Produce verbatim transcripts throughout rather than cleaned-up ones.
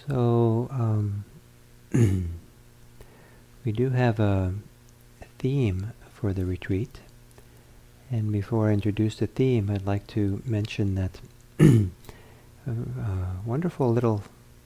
So um, we do have a theme for the retreat, and before I introduce the theme, I'd like to mention that a, a wonderful little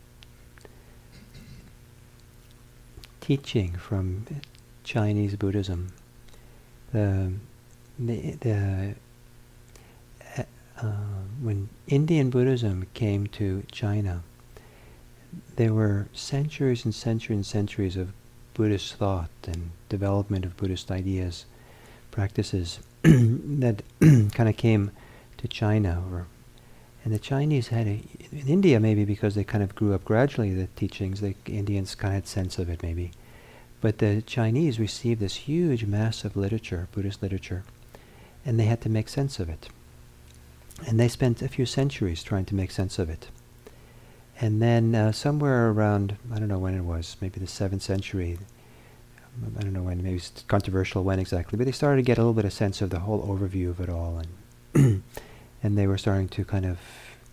teaching from Chinese Buddhism. The the, the uh, when Indian Buddhism came to China, there were centuries and centuries and centuries of Buddhist thought and development of Buddhist ideas, practices that kind of came to China. Or, and the Chinese had a, in India maybe because they kind of grew up gradually, the teachings, the Indians kind of had sense of it maybe. But the Chinese received this huge mass of literature, Buddhist literature, and they had to make sense of it. And they spent a few centuries trying to make sense of it. And then uh, somewhere around, I don't know when it was, maybe the seventh century, I don't know when, maybe it's controversial when exactly, but they started to get a little bit of sense of the whole overview of it all. And and they were starting to kind of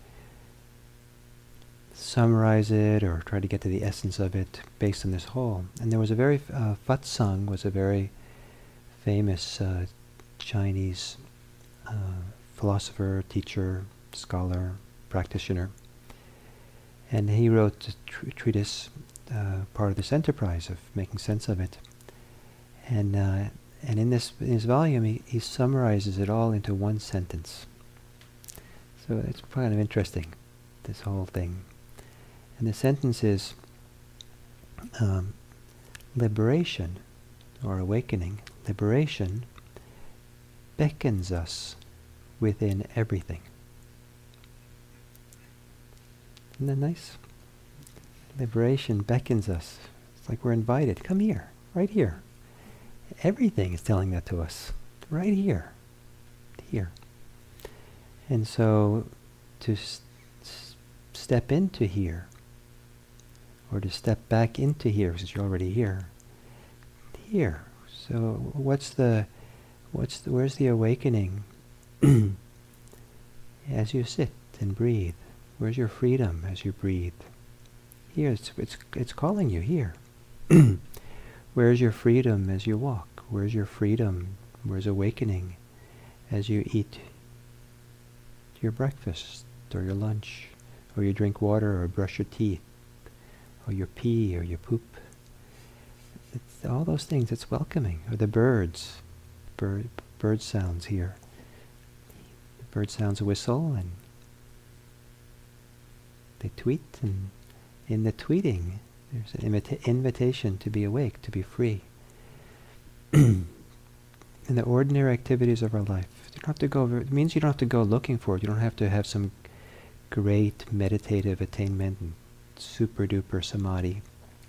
summarize it or try to get to the essence of it based on this whole. And there was a very, uh, Fatsang was a very famous uh, Chinese uh, philosopher, teacher, scholar, practitioner. And he wrote a tr- treatise, uh, part of this enterprise of making sense of it. And uh, and in this in his volume, he, he summarizes it all into one sentence. So it's kind of interesting, this whole thing. And the sentence is, um, liberation, or awakening, liberation beckons us within everything. Isn't that nice? Liberation beckons us. It's like we're invited. Come here, right here. Everything is telling that to us. Right here. Here. And so to s- s- step into here, or to step back into here, since you're already here, here. So what's the, what's the, where's the awakening as you sit and breathe? Where's your freedom as you breathe? Here, it's it's it's calling you here. Where's your freedom as you walk? Where's your freedom? Where's awakening as you eat your breakfast or your lunch, or you drink water or brush your teeth, or you pee or you poop? It's all those things. It's welcoming. Or the birds, bird bird sounds here. The bird sounds whistle and they tweet, and in the tweeting, there's an invita- invitation to be awake, to be free. In the ordinary activities of our life, you don't have to go. Over, it means you don't have to go looking for it. You don't have to have some great meditative attainment and super duper samadhi.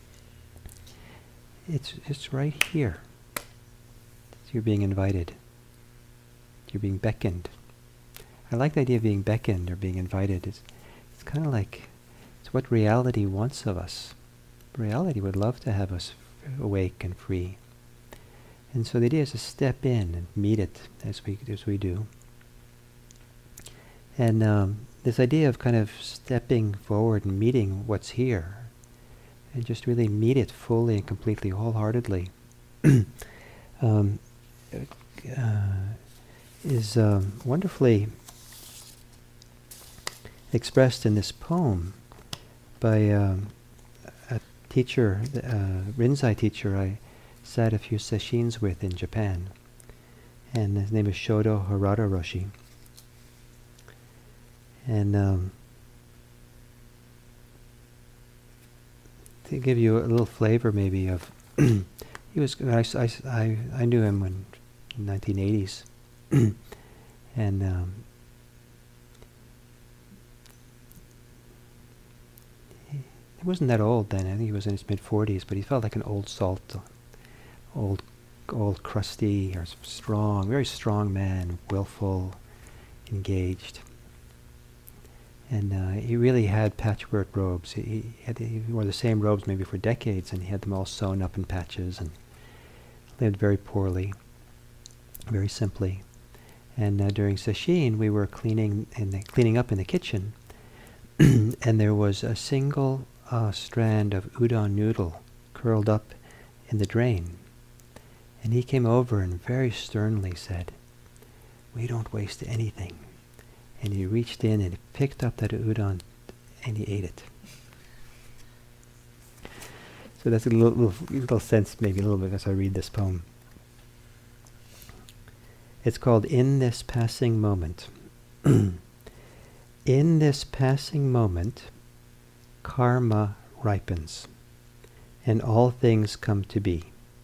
It's it's right here. You're being invited. You're being beckoned. I like the idea of being beckoned or being invited. It's, It's kind of like, it's what reality wants of us. Reality would love to have us f- awake and free. And so the idea is to step in and meet it as we as we do. And um, this idea of kind of stepping forward and meeting what's here, and just really meet it fully and completely, wholeheartedly, um, uh, is um, wonderfully expressed in this poem by um, a teacher, uh, Rinzai teacher I sat a few sessions with in Japan. And his name is Shodo Harada Roshi. And um, to give you a little flavor maybe of, he was, I, I, I, I knew him when, in the nineteen eighties. And um, he wasn't that old then. I think he was in his mid forties, but he felt like an old salt, old, old crusty, or strong, very strong man, willful, engaged. And uh, he really had patchwork robes. He, he, had, he wore the same robes maybe for decades, and he had them all sewn up in patches, and lived very poorly, very simply. And uh, during sesshin, we were cleaning in the, cleaning up in the kitchen, and there was a single a strand of udon noodle curled up in the drain. And he came over and very sternly said, "We don't waste anything." And he reached in and he picked up that udon and he ate it. So that's a little, little, little sense, maybe a little bit, as I read this poem. It's called In This Passing Moment. In this passing moment, karma ripens, and all things come to be.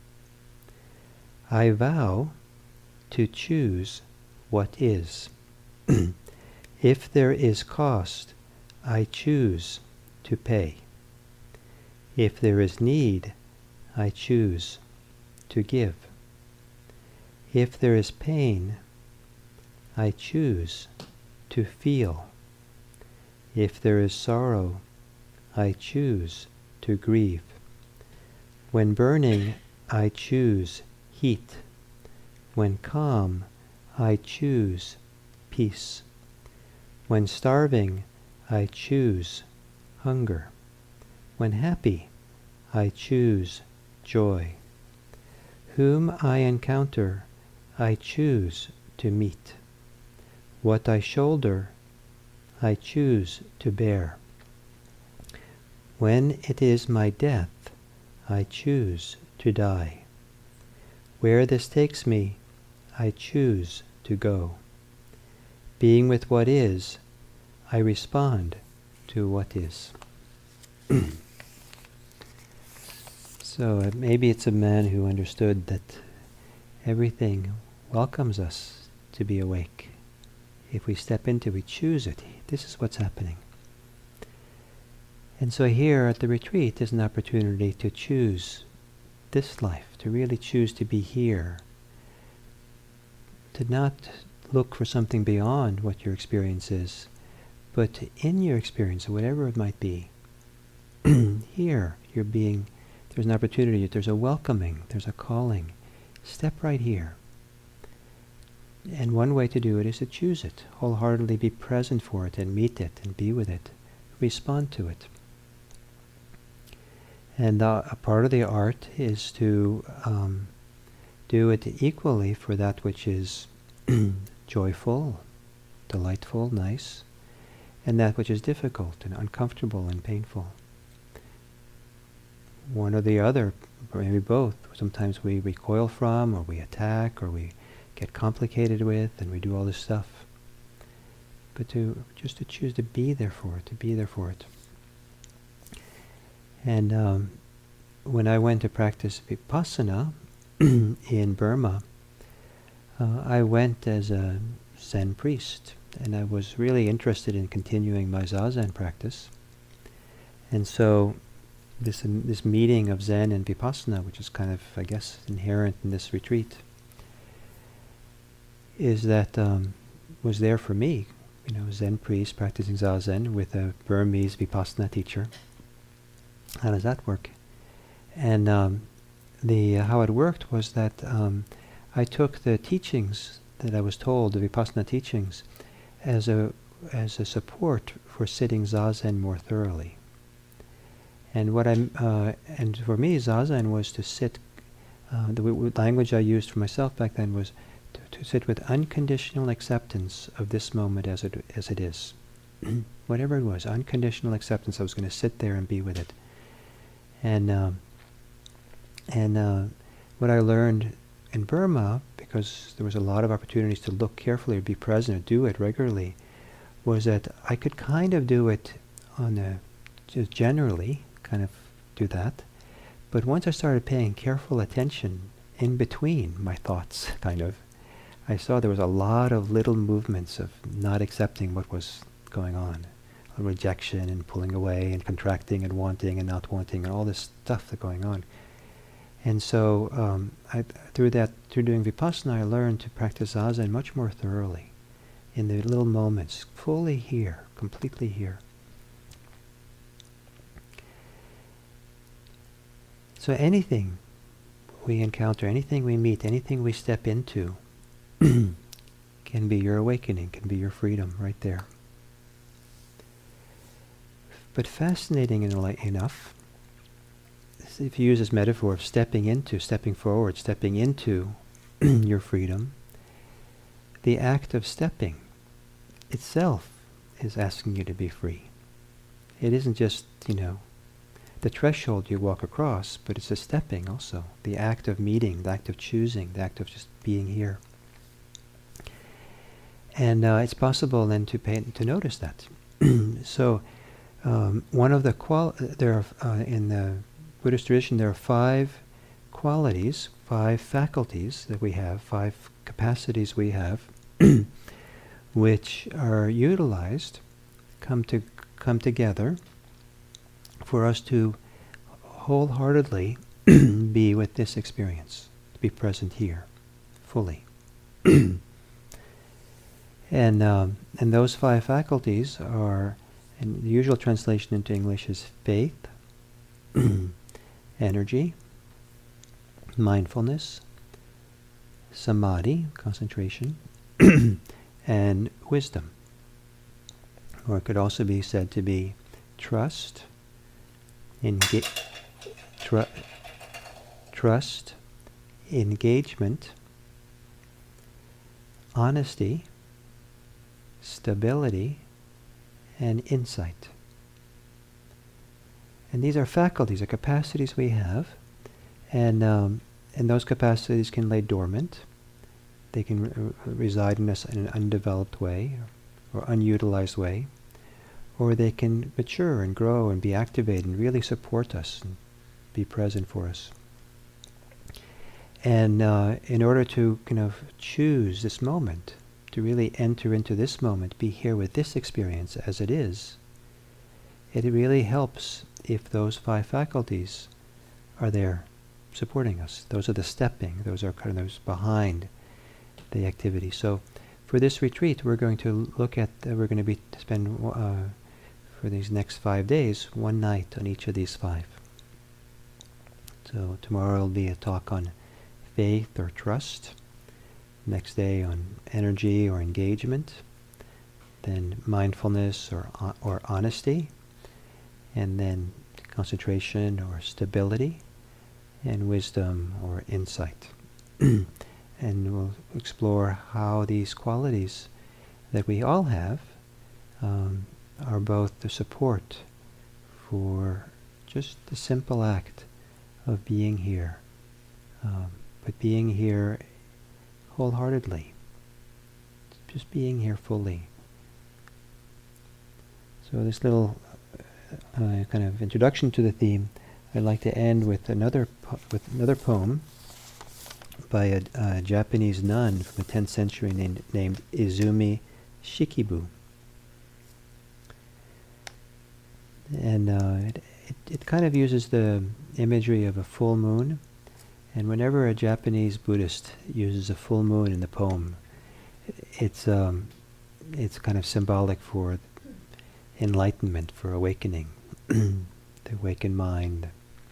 I vow to choose what is. If there is cost, I choose to pay. If there is need, I choose to give. If there is pain, I choose to feel. If there is sorrow, I choose to grieve. When burning, I choose heat. When calm, I choose peace. When starving, I choose hunger. When happy, I choose joy. Whom I encounter, I choose to meet. What I shoulder, I choose to bear. When it is my death, I choose to die. Where this takes me, I choose to go. Being with what is, I respond to what is. So uh, maybe it's a man who understood that everything welcomes us to be awake. If we step into it, we choose it. This is what's happening. And so here at the retreat is an opportunity to choose this life, to really choose to be here, to not look for something beyond what your experience is, but in your experience, whatever it might be, here you're being, there's an opportunity, there's a welcoming, there's a calling. Step right here. And one way to do it is to choose it, wholeheartedly be present for it and meet it and be with it, respond to it. And uh, a part of the art is to um, do it equally for that which is joyful, delightful, nice, and that which is difficult and uncomfortable and painful. One or the other, or maybe both. Sometimes we recoil from, or we attack, or we get complicated with, and we do all this stuff. But to just to choose to be there for it, to be there for it. And um, when I went to practice Vipassana in Burma, uh, I went as a Zen priest, and I was really interested in continuing my Zazen practice. And so this um, this meeting of Zen and Vipassana, which is kind of, I guess, inherent in this retreat, is that um, was there for me, you know, Zen priest practicing Zazen with a Burmese Vipassana teacher. How does that work? And um, the uh, how it worked was that um, I took the teachings that I was told, the Vipassana teachings, as a as a support for sitting Zazen more thoroughly. And what I uh, and for me, Zazen was to sit. Uh, the w- language I used for myself back then was to, to sit with unconditional acceptance of this moment as it as it is, whatever it was, unconditional acceptance. I was going to sit there and be with it. And um, and uh, what I learned in Burma, because there was a lot of opportunities to look carefully, or be present, or do it regularly, was that I could kind of do it on a just generally, kind of do that. But once I started paying careful attention in between my thoughts, kind of, I saw there was a lot of little movements of not accepting what was going on. Rejection and pulling away and contracting and wanting and not wanting and all this stuff that's going on. And so um, I, through that, through doing Vipassana, I learned to practice Zazen much more thoroughly in the little moments, fully here, completely here. So anything we encounter, anything we meet, anything we step into can be your awakening, can be your freedom right there. but fascinating enough, if you use this metaphor of stepping into, stepping forward, stepping into your freedom, the act of stepping itself is asking you to be free. It isn't just, you know, the threshold you walk across, but it's a stepping also. The act of meeting, the act of choosing, the act of just being here. And uh, it's possible then to pay, to notice that. So, um, one of the qual there are uh, in the Buddhist tradition there are five qualities, five faculties that we have, five capacities we have, which are utilized, come to come together for us to wholeheartedly be with this experience, to be present here, fully. And um, and those five faculties are, and the usual translation into English is faith, energy, mindfulness, samadhi, concentration, and wisdom. Or it could also be said to be trust, enga- tr- trust, engagement, honesty, stability, and insight. And these are faculties, are capacities we have, and um, and those capacities can lay dormant. They can re- reside in us in an undeveloped way, or, or unutilized way, or they can mature and grow and be activated and really support us and be present for us. And uh, in order to kind of choose this moment, to really enter into this moment, be here with this experience as it is, it really helps if those five faculties are there supporting us. Those are the stepping, those are kind of those behind the activity. So for this retreat, we're going to look at, uh, we're going to be to spend uh, for these next five days, one night on each of these five. So tomorrow will be a talk on faith or trust. Next day on energy or engagement. Then mindfulness or uh, or honesty. And then concentration or stability. And wisdom or insight. And we'll explore how these qualities that we all have um, are both the support for just the simple act of being here. Um, but being here wholeheartedly. Just being here fully. So this little uh, kind of introduction to the theme, I'd like to end with another po- with another poem by a, a Japanese nun from the tenth century named, named Izumi Shikibu. And uh, it, it, it kind of uses the imagery of a full moon. And whenever a Japanese Buddhist uses a full moon in the poem, it's um, it's kind of symbolic for enlightenment, for awakening, the awakened mind.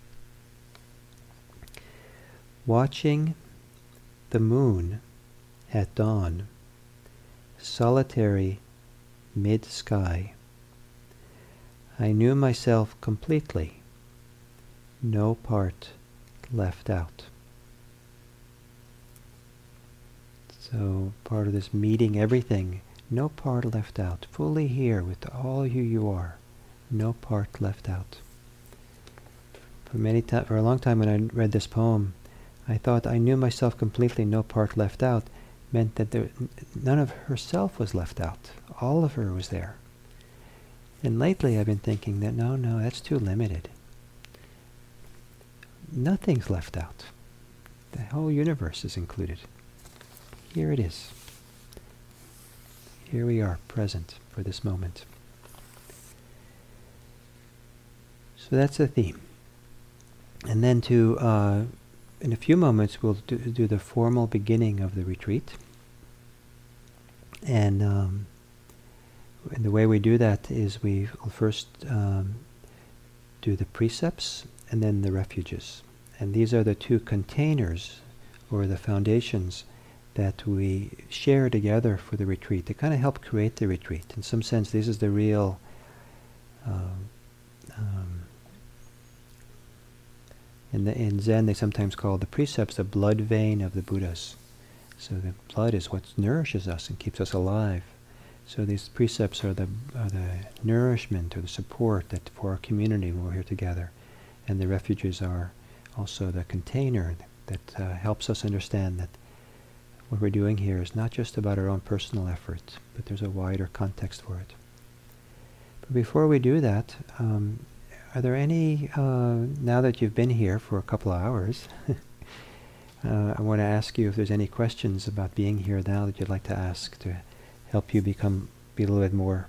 Watching the moon at dawn, solitary mid-sky, I knew myself completely, no part left out. So part of this meeting everything, no part left out, fully here with all who you are, no part left out. For many ti- for a long time when I read this poem, I thought I knew myself completely, no part left out, meant that there, n- none of herself was left out. All of her was there. And lately I've been thinking that no, no, that's too limited. Nothing's left out. The whole universe is included. Here it is. Here we are, present for this moment. So that's the theme. And then to, uh, in a few moments, we'll do, do the formal beginning of the retreat. And, um, and the way we do that is we will first um, do the precepts and then the refuges. And these are the two containers, or the foundations, that we share together for the retreat to kind of help create the retreat. In some sense, this is the real uh, um, in, the, in Zen they sometimes call the precepts the blood vein of the Buddhas. So the blood is what nourishes us and keeps us alive. So these precepts are the are the nourishment or the support that for our community when we're here together, and the refuges are also the container that uh, helps us understand that what we're doing here is not just about our own personal efforts, but there's a wider context for it. But before we do that, um, are there any, uh, now that you've been here for a couple of hours, uh, I want to ask you if there's any questions about being here now that you'd like to ask to help you become, be a little bit more.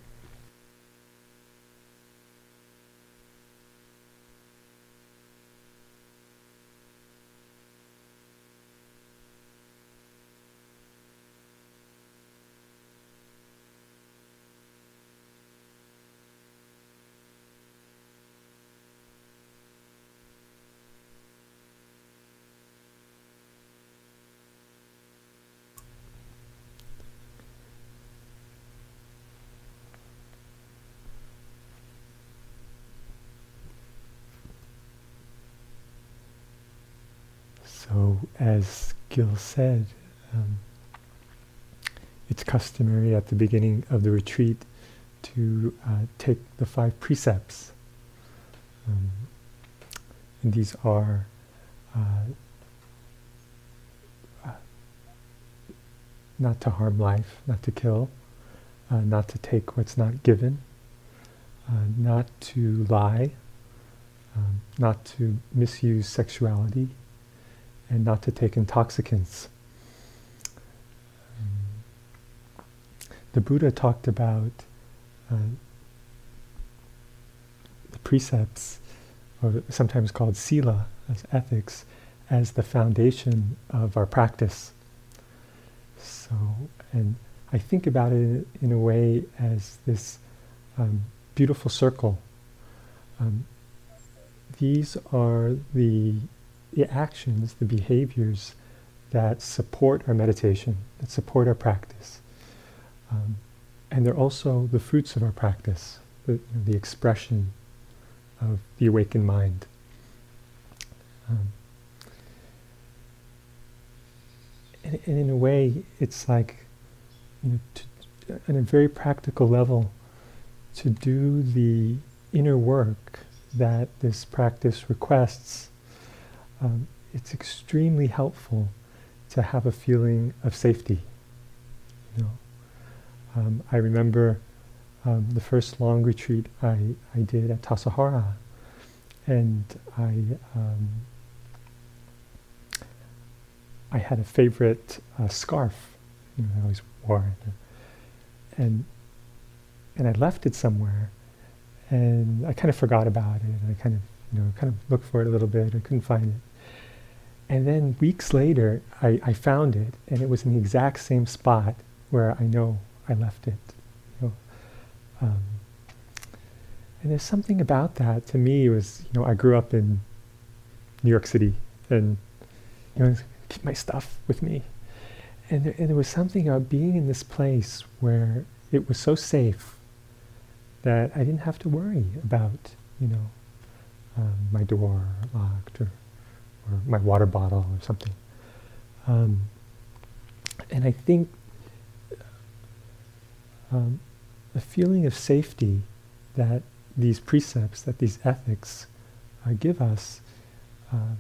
So, as Gil said, um, it's customary at the beginning of the retreat to uh, take the five precepts. Um, and these are uh, uh, not to harm life, not to kill, uh, not to take what's not given, uh, not to lie, um, not to misuse sexuality, and not to take intoxicants. Um, the Buddha talked about uh, the precepts, or sometimes called sila, as ethics, as the foundation of our practice. So, and I think about it in a way as this um, beautiful circle. Um, these are the the actions, the behaviors that support our meditation, that support our practice. Um, and they're also the fruits of our practice, the, you know, the expression of the awakened mind. Um, and, and in a way, it's like, you know, to, on a very practical level, to do the inner work that this practice requests. Um, it's extremely helpful to have a feeling of safety. You know, um, I remember um, the first long retreat I, I did at Tassajara, and I um, I had a favorite uh, scarf. You know, I always wore it, and and I left it somewhere, and I kind of forgot about it. I kind of you know kind of looked for it a little bit. I couldn't find it. And then weeks later, I, I found it, and it was in the exact same spot where I know I left it. You know? um, and there's something about that. To me, it was, you know, I grew up in New York City, and you know, keep my stuff with me. And there, and there was something about being in this place where it was so safe that I didn't have to worry about, you know, um, my door locked or. or my water bottle or something. Um, and I think um, the feeling of safety that these precepts, that these ethics uh, give us um,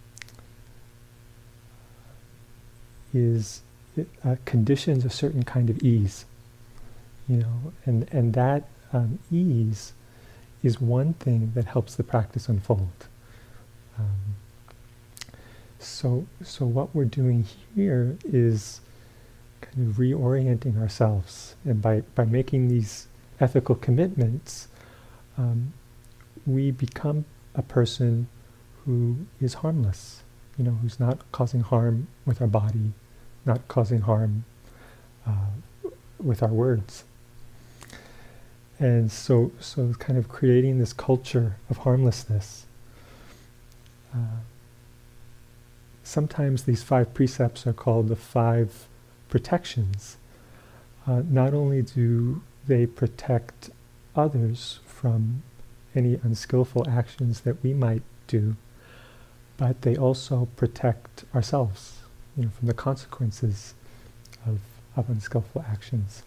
is it, uh, conditions a certain kind of ease, you know, and, and that um, ease is one thing that helps the practice unfold. Um, So, so what we're doing here is kind of reorienting ourselves, and by, by making these ethical commitments, um, we become a person who is harmless, you know, who's not causing harm with our body, not causing harm uh, with our words. And so, so kind of creating this culture of harmlessness. Uh, Sometimes these five precepts are called the five protections. Uh, not only do they protect others from any unskillful actions that we might do, but they also protect ourselves, you know, from the consequences of, of unskillful actions.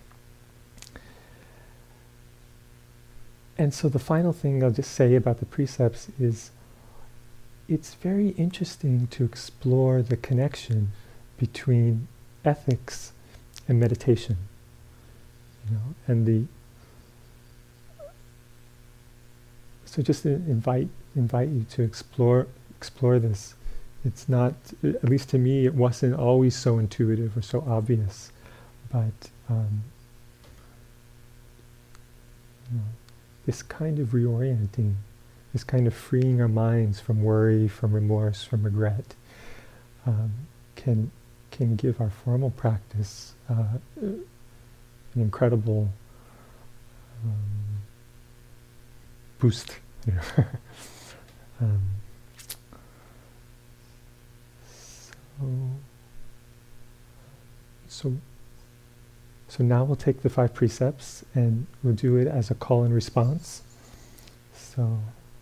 And so the final thing I'll just say about the precepts is it's very interesting to explore the connection between ethics and meditation. You know, and the so just to invite invite you to explore explore this. It's not, at least to me, it wasn't always so intuitive or so obvious, but um, you know, this kind of reorienting, this kind of freeing our minds from worry, from remorse, from regret, um, can can give our formal practice uh, an incredible um, boost. You know. um, so, so, so now we'll take the five precepts and we'll do it as a call and response. So.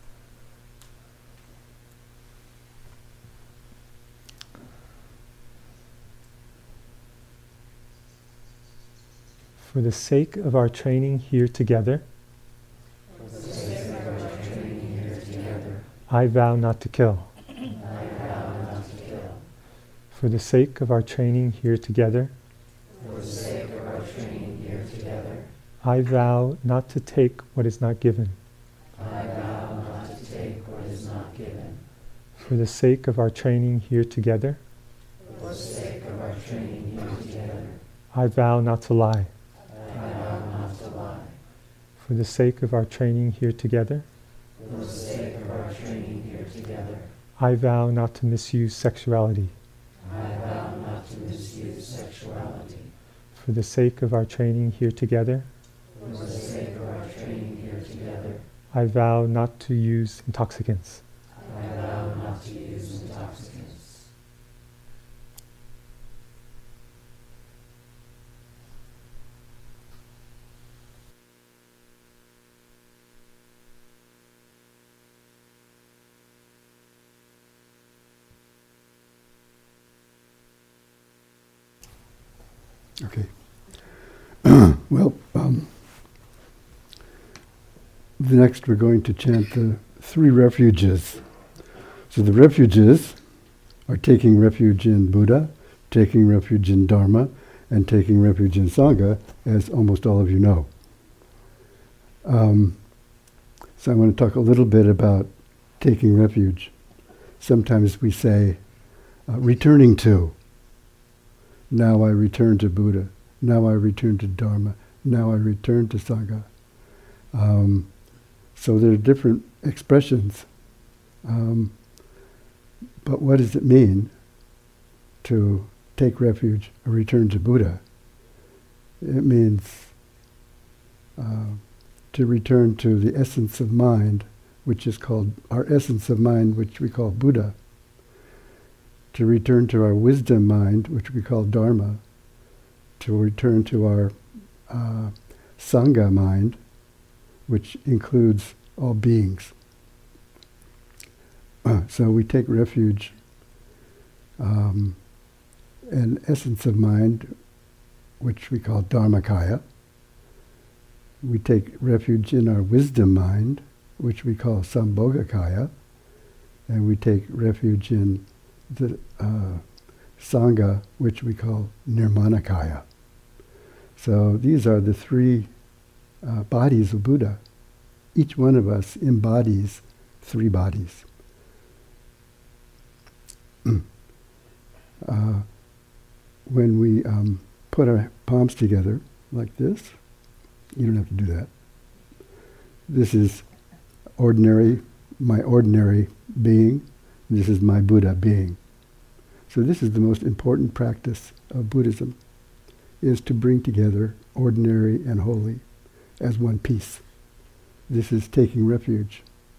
For the sake of our training here together, For the sake of our training here together, I vow not to kill. I vow not to kill. For the sake of our training here together, For the sake of our training here together, I vow not to take what is not given. I vow not to take what is not given. For the sake of our training here together, For the sake of our training here together, I vow not to lie. I vow not to lie. For the sake of our training here together, For the sake of our training here together, I vow not to misuse sexuality. I vow not to misuse sexuality. For the sake of our training here together, For the sake of our training here together, I vow not to use intoxicants. I vow not to use intoxicants. Okay. Well, um, the next we're going to chant the three refuges. So the refuges are taking refuge in Buddha, taking refuge in Dharma, and taking refuge in Sangha, as almost all of you know. Um, so I want to talk a little bit about taking refuge. Sometimes we say, uh, returning to. Now I return to Buddha. Now I return to Dharma. Now I return to Sangha. Um, so there are different expressions. Um, but what does it mean to take refuge or return to Buddha? It means uh, to return to the essence of mind, which is called our essence of mind, which we call Buddha. To return to our wisdom mind, which we call Dharma, to return to our uh, Sangha mind, which includes all beings. Uh, so we take refuge um, in essence of mind, which we call Dharmakaya. We take refuge in our wisdom mind, which we call Sambhogakaya, and we take refuge in the uh, Sangha, which we call Nirmanakaya. So these are the three uh, bodies of Buddha. Each one of us embodies three bodies. uh, when we um, put our palms together like this, you don't have to do that. This is ordinary, my ordinary being. This is my Buddha being. So this is the most important practice of Buddhism, is to bring together ordinary and holy as one piece. This is taking refuge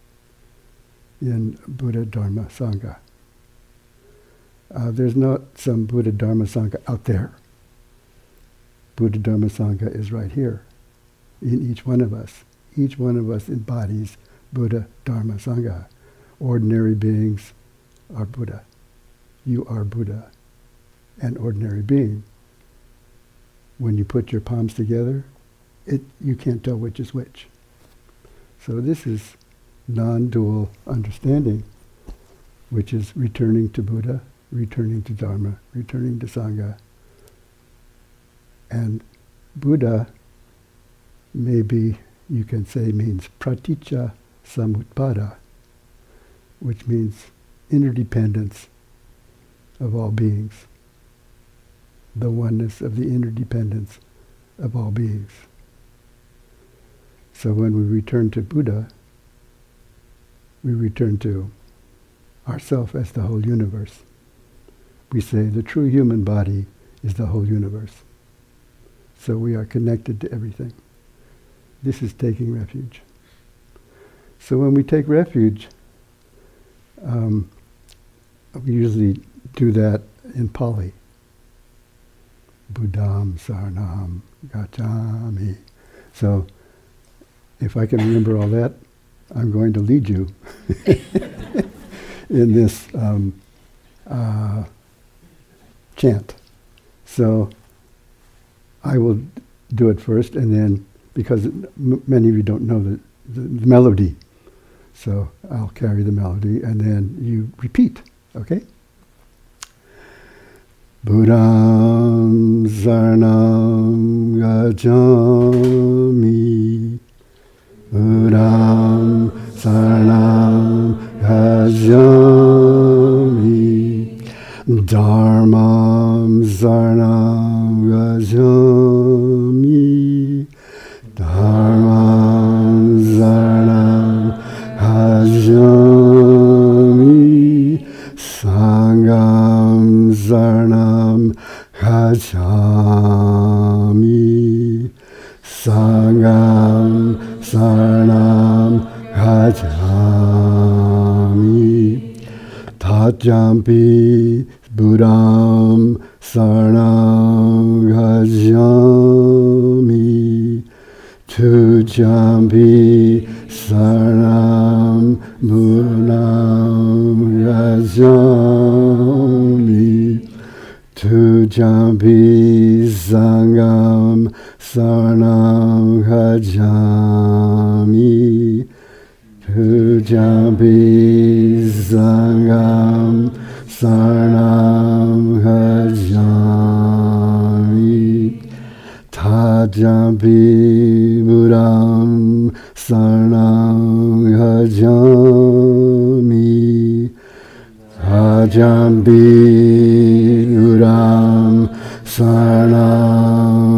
in Buddha, Dharma, Sangha. Uh, there's not some Buddha, Dharma, Sangha out there. Buddha, Dharma, Sangha is right here, in each one of us, Each one of us embodies Buddha, Dharma, Sangha. Ordinary beings are Buddha. You are Buddha, an ordinary being. When you put your palms together, it you can't tell which is which. So this is non-dual understanding, which is returning to Buddha, returning to Dharma, returning to Sangha. And Buddha, maybe you can say, means praticca samutpada, which means interdependence of all beings, the oneness of the interdependence of all beings. So when we return to Buddha, we return to ourself as the whole universe. We say the true human body is the whole universe. So we are connected to everything. This is taking refuge. So when we take refuge, um, we usually do that in Pali. Buddham saranam gacchami. So if I can remember all that, I'm going to lead you in this um, uh, chant. So I will do it first, and then, because m- many of you don't know the, the, the melody, so I'll carry the melody, and then you repeat, okay? Buddham saranam gacchami, Buddham saranam gacchami, Dharmam saranam gacchami, Dharmam saranam gacchami, Sangham saranam gacchami, Sangham saranam gacchami, Tatjampi Buddham saranam gacchami, Tujampi saranam Buddham gacchami, Tujampi Sangham saranam gacchami, Tujampi Sangham saranam gacchami, Tajampi Buddham saranam gacchami, Tajampi Buddham saranam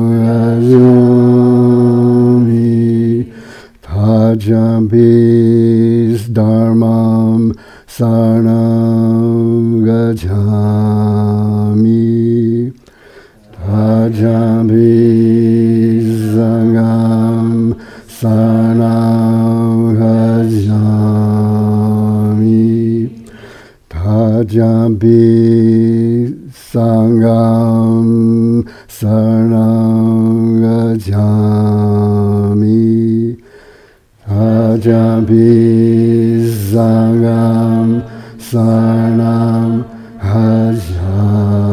gacchami, Tajampi Dharmam saranam gacchami, Tajampi Sangham saranam gacchami, Tajampi Sangham saranam gacchami, Tajampi Sangham saranam gacchami.